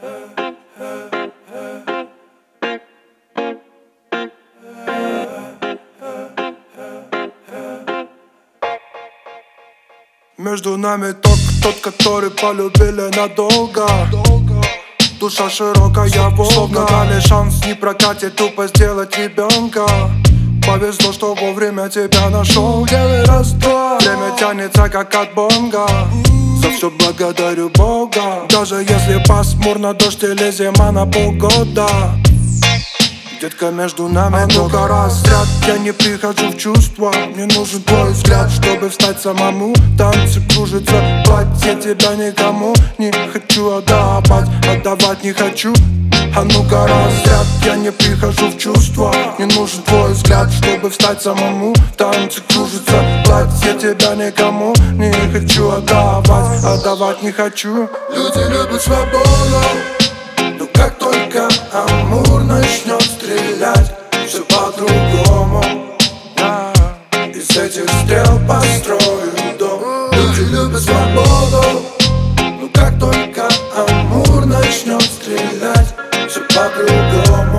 Между нами тот, который полюбили надолго. Душа широкая Волга, словно дали шанс, не прокатит тупо сделать ребенка. Повезло, что вовремя тебя нашел. Делай раз-два, время тянется как от бонга. За все благодарю Бога. Даже если пасмурно, дождь или зима на полгода. Детка, между нами много разряд. Я не прихожу в чувства. Мне нужен твой взгляд, чтобы встать самому. Танцы кружатся, платье тебя никому не хочу отдавать, отдавать не хочу. А ну-ка разряд, я не прихожу в чувства. Мне нужен твой взгляд, чтобы встать самому. Танцы кружатся, платье тебя никому не хочу отдавать, отдавать не хочу. Люди любят свободу, но как только Амур начнет стрелять, все по-другому. Из этих стрел построю дом. Люди любят свободу, но как только Амур начнет стрелять, все по-другому.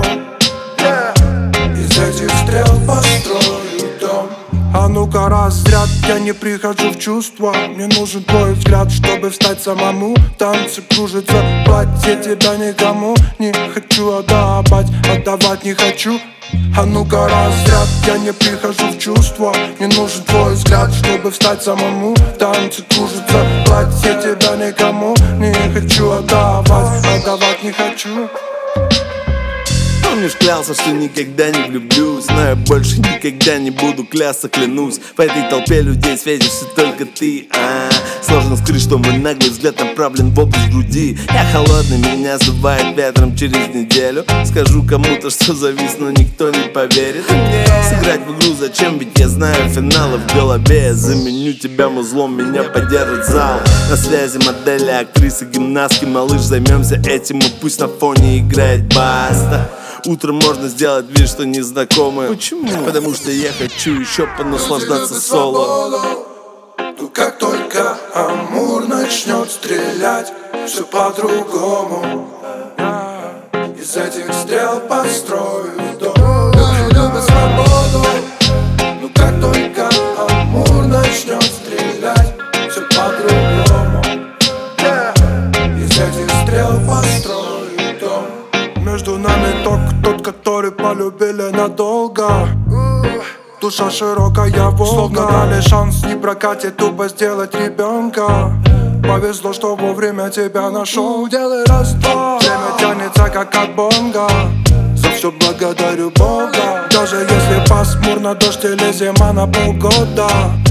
Из этих стрел построю дом. А ну-ка разряд, я не прихожу в чувства. Мне нужен твой взгляд, чтобы встать самому. Танцы кружатся, платье тебя никому не хочу отдавать, отдавать не хочу. А ну-ка разряд, я не прихожу в чувства. Мне нужен твой взгляд, чтобы встать самому. Танцы кружатся, платье тебя никому не хочу отдавать, отдавать не хочу. Помнишь, клялся, что никогда не влюблюсь, но я больше никогда не буду клясться, клянусь. В этой толпе людей светишься только ты. Сложно скрыть, что мой наглый взгляд направлен в область груди. Я холодный, меня сдувает ветром через неделю. Скажу кому-то, что завис, но никто не поверит. Сыграть в игру зачем, ведь я знаю финалы в голове. Я заменю тебя музлом, меня поддержит зал. На связи модели, актрисы, гимнастки. Малыш, займемся этим, и пусть на фоне играет Баста. Утром можно сделать вид, что незнакомы. Почему? Потому что я хочу еще понаслаждаться соло. Но как только Амур начнет стрелять, все по-другому. Из этих стрел построю дом. Люди любят свободу, но как только Амур начнет стрелять, все по-другому. Из этих стрел построю дом. Между нами тот, который полюбили надолго. Душа широкая Волга, словно дали шанс, не прокатит тупо сделать ребенка. Повезло, что вовремя тебя нашел. Делай раз-два, время тянется как от бонга. За все благодарю Бога. Даже если пасмурно, дождь или зима на полгода.